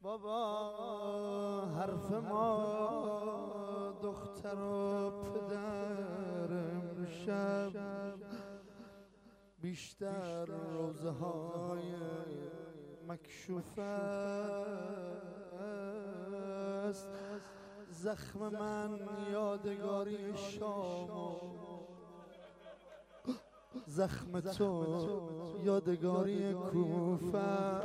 بابا حرف ما دختر و پدر امشب بیشتر روزه های مکشوف است. زخم من یادگاری شام، زخم تو یادگاری کوفه.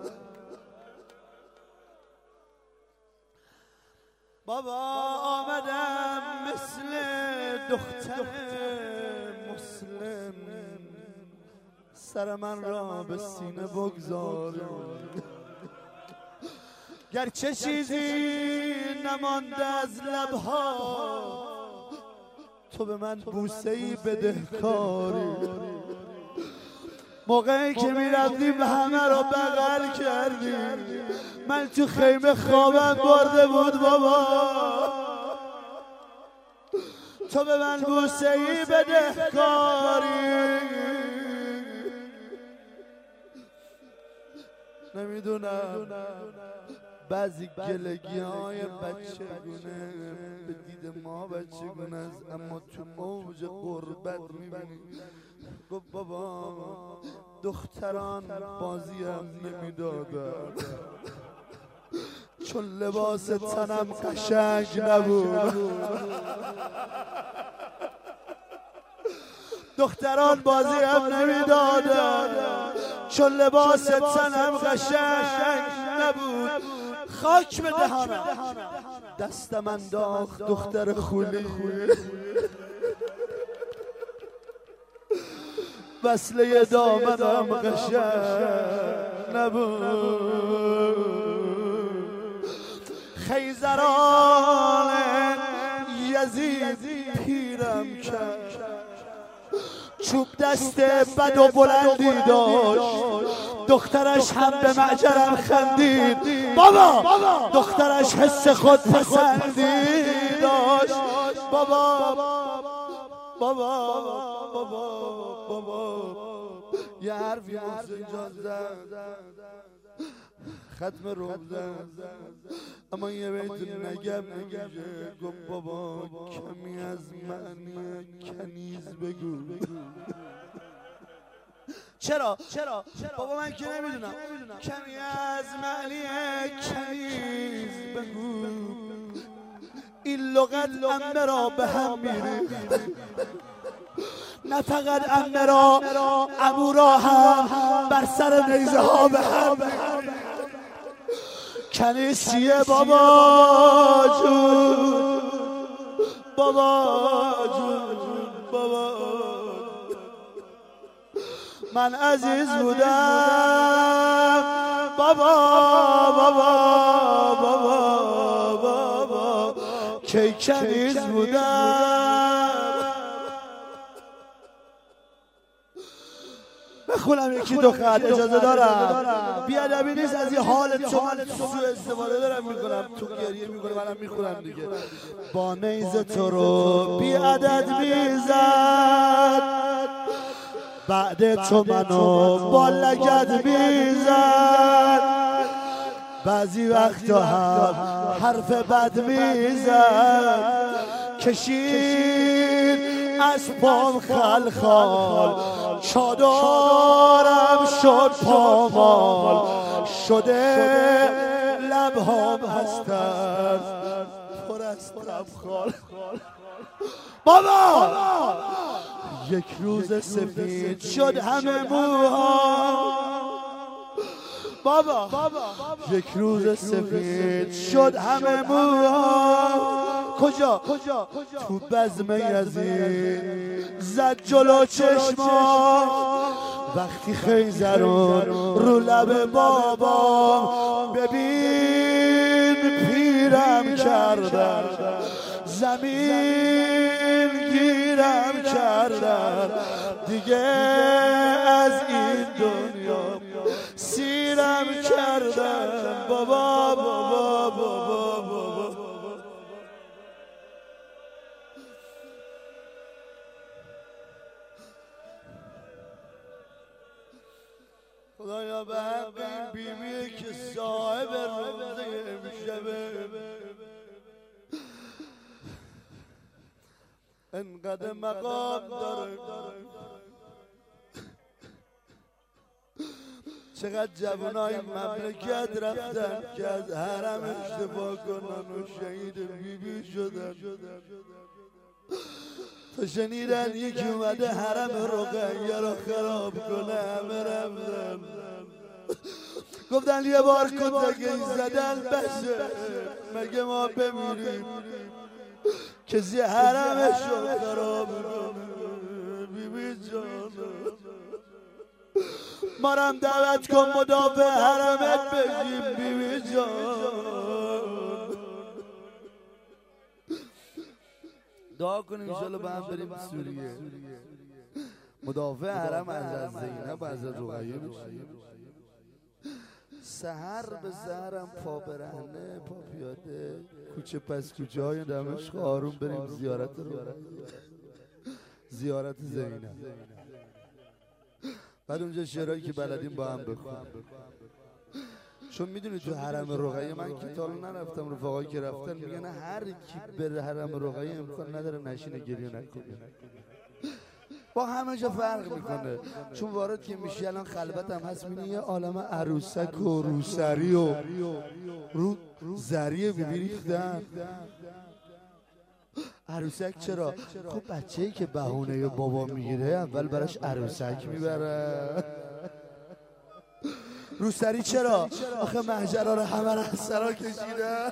بابا آمدم مثل دختر مسلم، سر من را به سینه بگذار، گرچه چیزی نمانده از لبها، تو به من بوسه‌ای بدهکاری. موقعی که میرفتیم همه رو بغل کردیم، من تو خیمه خوابم برده بود بابا، تو به من بوسه‌ای بدهکاری. نمیدونم بعضی گلگی‌های بچگونه به دید ما بچگونه است، اما تو اوج غربت میبینی. گفت بابا دختران بازیم نمیدادن چون لباس تنم قشنگ نبود. دختران بازیم نمیدادن چون لباس تنم قشنگ نبود. خاک به دهانم دستم انداخت دختر خولی، وصله دامنم قشنگ نبود. خیزران یزید پیرم کرد، چوب دست بد و بلندی داشت، دخترش هم به معجرم خندید. بابا دخترش حس خود پسندی داشت. بابا بابا بابا بابا یه حرفی محسن جان زد، ختم روب زد، اما یه بیت نگم نمیشه. گفت بابا کمی از معنی کنیز بگو. چرا؟ بابا من که نمیدونم. کمی از معنی کنیز بگو، این لغت امه را به هم میره، نه فقط امه را، عمو را هم بر سر نیزه ها به هم میره. کنیز چیه بابا جون؟ بابا جون بابا من عزیز بودم بابا بابا بابا بابا کی کنیز بودم. بخونم یکی دو خط اجازه دارم، بیادبی نیست. از یه حال تو من سوء استفاده دارم میکنم، تو گریه میکنه منم میخونم دیگه. با نیزه تو رو بیعدد میزد، بعد تو منو با لگد میزد، بعضی وقتا هم حرف بد میزد، کشید از پام خلخال، چادرم شد پامال، شده لبهام هستن پر از لبخال. بابا یک روز سفید شد همه موها، بابا یک روز سفید شد همه موها. کجا؟ تو بزم یزید زد جلو چشما، وقتی خیزرون رو لب بابا، ببین پیرم کردن، زمین گیرم کردن، دیگه از این دنیا سیرم کردن. بابا بابا بابا بابا خدایا به حق این بیبی که صاحب روزه امشبه انقدر مقام داره چقدر جوانای مملکت رفتن که از حرم اشتباه کنن و شهید بیبی شدن تا شنیدن یکی اومده حرم رقیه رو خراب کنه همه رفتن گفتن یه بار کتک زدن بسه مگه ما بمیریم کسی حرمش رو خراب کنه بیبی جان مارم دعوت کن مدافع حرمت بشیم بیبی جان دعا کنیم انشالله با هم بریم سوریه مدافع حرم از زینب و از رقیه بشیم سحر به سحرم پا برهنه پا پیاده کوچه پس کوچه های دمشق آروم بریم زیارت زینب بعد اونجا شعرهایی که بلدیم با هم بخونیم چون میدونی تو حرم رقیه من که تا نرفتم رفقایی که رفتن میگن هر کی بره حرم رقیه امکان نداره نشینه گریه نکنه با همه جا فرق میکنه چون وارد که میشی الان خلوت هم هست میبینی یه عالم عروسک و روسری و زری بیبی ریختن عروسک چرا؟ خب بچه‌ای که بهونه بابا میگیره اول براش عروسک میبره روسری چرا؟ آخه محجرها رو همه رو از سرا کشیده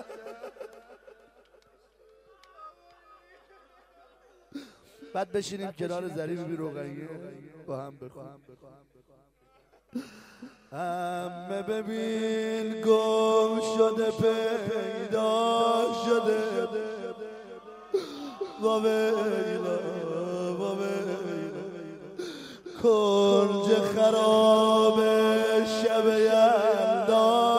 بعد بشینیم کنار زری بیبی رقیه با هم بخونیم همه ببین گم شده پیدا شده و ویلا کنج خراب شب یلدا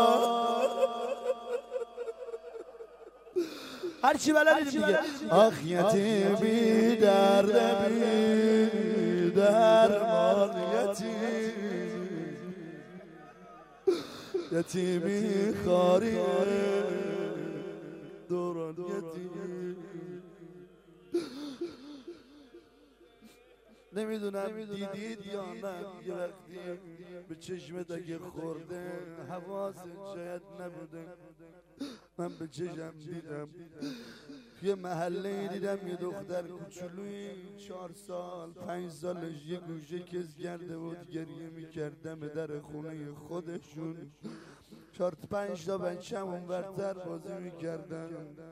هرچی بلدیم دیگه آخ یتیمی درد بی درمان یتیمی خاری دوران یتیمی نمیدونم دیدید یا نه یه وقتی به چشمت اگه خورده حواست شاید نبوده من به چشم دیدم یه محله دیدم یه دختر کوچولوی 4 سال 5 سالش یه گوشه کز کرده بود گریه میکردم به در خونه خودشون 4-5 تا بچه‌م اونورتر بازی میکردن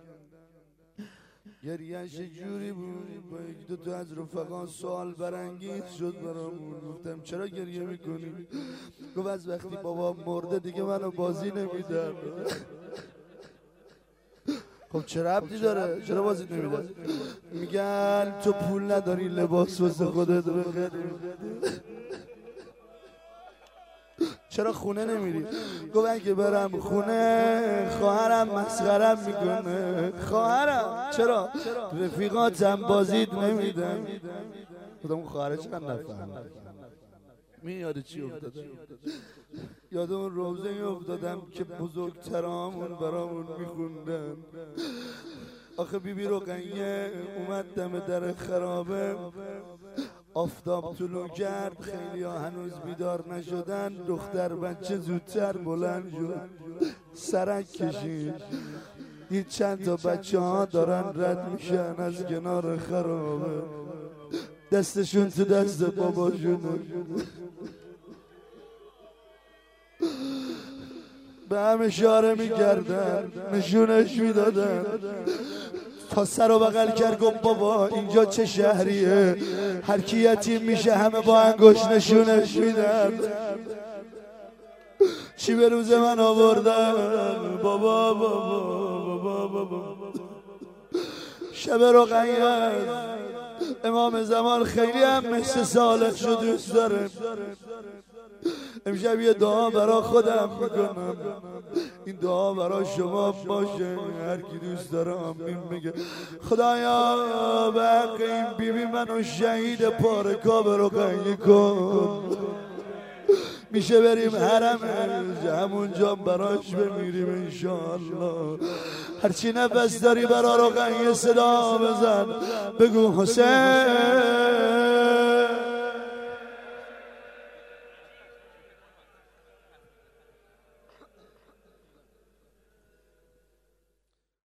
گریهش جوری بود با 1-2 تا از رفقان سوال برانگیز شد برامون گفتم چرا گریه میکنی؟ گفت از وقتی بابا مرده دیگه منو بازی نمیدن خب چه ربطی داره؟ چرا بازی نمیدن؟ میگن تو پول نداری لباس واسه خودت بخری چرا خونه نمیری؟ گفت اگه برم خونه خواهرم مسخرم میکنه خواهرم چرا؟ رفیقاتم بازیت نمیدن خودم اون خواهره چقدر نفهم یاد چی افتادم؟ یاد اون روزه افتادم که بزرگترامون برامون میخوندن آخه بیبی رقیه اومد دم در خرابه آفتاب طلوع کرد خیلی ها هنوز بیدار نشدن دختر بچه زودتر بلند شد سرک کشید دید چند تا بچه ها دارن رد میشن از کنار خرابه دستشون تو دست باباشون به هم اشاره میکردن نشونش میدادن تا سر و بغل کرد گفت بابا اینجا چه شهریه هر کی یتیم میشه همه با انگشت نشونش میدن چی به روز من آوردن بابا شب رقیه امام زمان خیلی هم مثل سالت رو دوست داره امشب یه دعا برا خودم میکنم این دعا برا شما باشه هر کی دوست داره آمین میگه خدایا به حق این بیبی منو شهید پارکا به رقیه کن میشه بریم حرم همونجا براش بمیریم انشاءالله. هرچی نفس داری برا روغن یه صدا بزن بگو حسین